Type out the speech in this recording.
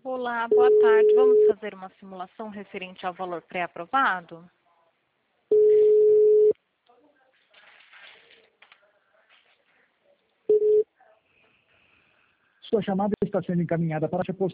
Olá, boa tarde. Vamos fazer uma simulação referente ao valor pré-aprovado? Sua chamada está sendo encaminhada para a